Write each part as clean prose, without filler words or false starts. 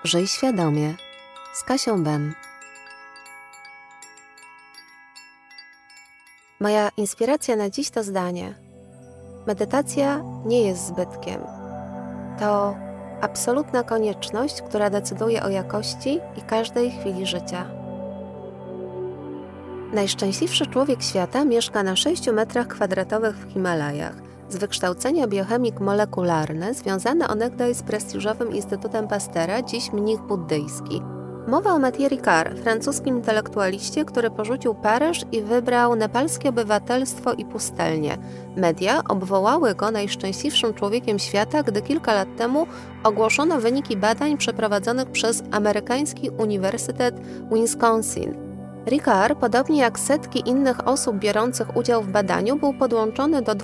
Żyj świadomie z Kasią Ben. Moja inspiracja na dziś to zdanie: medytacja nie jest zbytkiem. To absolutna konieczność, która decyduje o jakości i każdej chwili życia. Najszczęśliwszy człowiek świata mieszka na 6 metrach kwadratowych w Himalajach. Z wykształcenia biochemik molekularny, związany onegdaj z prestiżowym Instytutem Pastera, dziś mnich buddyjski. Mowa o Mathieu Ricard, francuskim intelektualiście, który porzucił Paryż i wybrał nepalskie obywatelstwo i pustelnię. Media obwołały go najszczęśliwszym człowiekiem świata, gdy kilka lat temu ogłoszono wyniki badań przeprowadzonych przez amerykański Uniwersytet Wisconsin. Ricard, podobnie jak setki innych osób biorących udział w badaniu, był podłączony do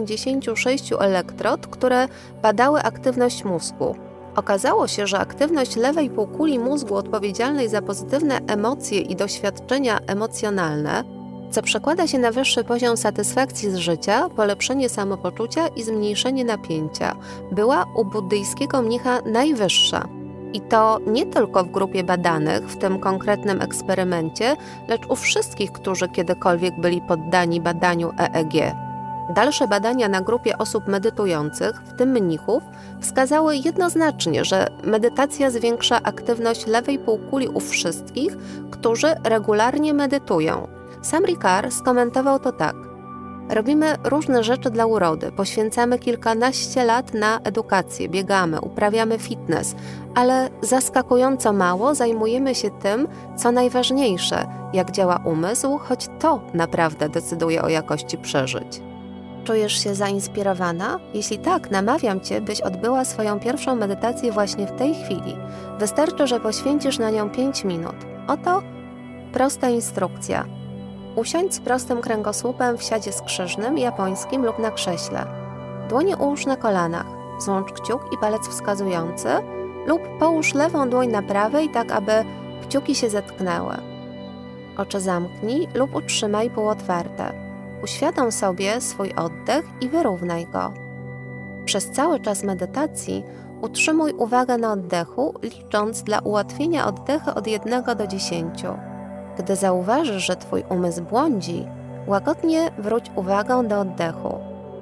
256 elektrod, które badały aktywność mózgu. Okazało się, że aktywność lewej półkuli mózgu odpowiedzialnej za pozytywne emocje i doświadczenia emocjonalne, co przekłada się na wyższy poziom satysfakcji z życia, polepszenie samopoczucia i zmniejszenie napięcia, była u buddyjskiego mnicha najwyższa. I to nie tylko w grupie badanych, w tym konkretnym eksperymencie, lecz u wszystkich, którzy kiedykolwiek byli poddani badaniu EEG. Dalsze badania na grupie osób medytujących, w tym mnichów, wskazały jednoznacznie, że medytacja zwiększa aktywność lewej półkuli u wszystkich, którzy regularnie medytują. Sam Ricard skomentował to tak: robimy różne rzeczy dla urody, poświęcamy kilkanaście lat na edukację, biegamy, uprawiamy fitness, ale zaskakująco mało zajmujemy się tym, co najważniejsze, jak działa umysł, choć to naprawdę decyduje o jakości przeżyć. Czujesz się zainspirowana? Jeśli tak, namawiam Cię, byś odbyła swoją pierwszą medytację właśnie w tej chwili. Wystarczy, że poświęcisz na nią 5 minut. Oto prosta instrukcja. Usiądź z prostym kręgosłupem w siadzie skrzyżnym, japońskim lub na krześle. Dłonie ułóż na kolanach. Złącz kciuk i palec wskazujący lub połóż lewą dłoń na prawej, tak aby kciuki się zetknęły. Oczy zamknij lub utrzymaj półotwarte. Uświadom sobie swój oddech i wyrównaj go. Przez cały czas medytacji utrzymuj uwagę na oddechu, licząc dla ułatwienia oddechy od 1 do 10. Gdy zauważysz, że Twój umysł błądzi, łagodnie wróć uwagę do oddechu.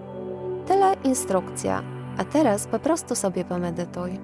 Tyle instrukcja, a teraz po prostu sobie pomedytuj.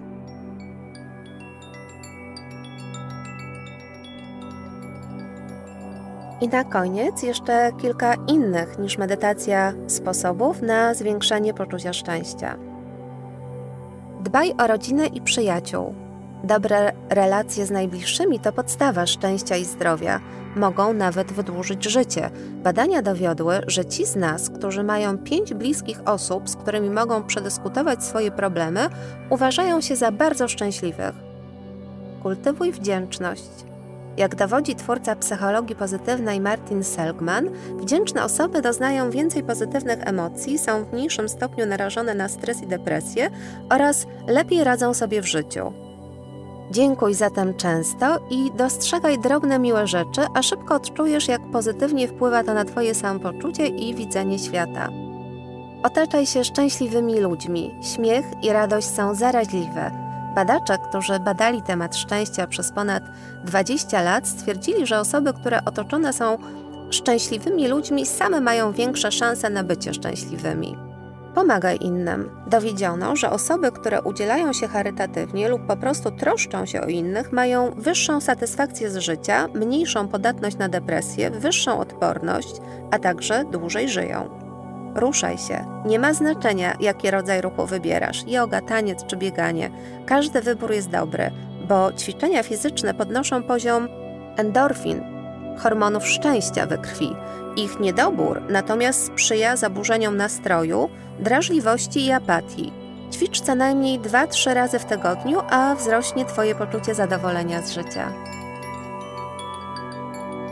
I na koniec jeszcze kilka innych niż medytacja sposobów na zwiększenie poczucia szczęścia. Dbaj o rodzinę i przyjaciół. Dobre relacje z najbliższymi to podstawa szczęścia i zdrowia. Mogą nawet wydłużyć życie. Badania dowiodły, że ci z nas, którzy mają 5 bliskich osób, z którymi mogą przedyskutować swoje problemy, uważają się za bardzo szczęśliwych. Kultywuj wdzięczność. Jak dowodzi twórca psychologii pozytywnej Martin Seligman, wdzięczne osoby doznają więcej pozytywnych emocji, są w mniejszym stopniu narażone na stres i depresję oraz lepiej radzą sobie w życiu. Dziękuj zatem często i dostrzegaj drobne miłe rzeczy, a szybko odczujesz, jak pozytywnie wpływa to na Twoje samopoczucie i widzenie świata. Otaczaj się szczęśliwymi ludźmi. Śmiech i radość są zaraźliwe. Badacze, którzy badali temat szczęścia przez ponad 20 lat, stwierdzili, że osoby, które otoczone są szczęśliwymi ludźmi, same mają większe szanse na bycie szczęśliwymi. Pomagaj innym. Dowiedziono, że osoby, które udzielają się charytatywnie lub po prostu troszczą się o innych, mają wyższą satysfakcję z życia, mniejszą podatność na depresję, wyższą odporność, a także dłużej żyją. Ruszaj się. Nie ma znaczenia, jaki rodzaj ruchu wybierasz, joga, taniec czy bieganie. Każdy wybór jest dobry, bo ćwiczenia fizyczne podnoszą poziom endorfin, hormonów szczęścia we krwi. Ich niedobór natomiast sprzyja zaburzeniom nastroju, drażliwości i apatii. Ćwicz co najmniej 2-3 razy w tygodniu, a wzrośnie Twoje poczucie zadowolenia z życia.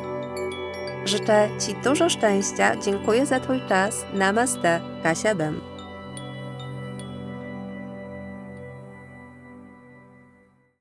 Życzę Ci dużo szczęścia, dziękuję za Twój czas. Namaste, Kasia Ben.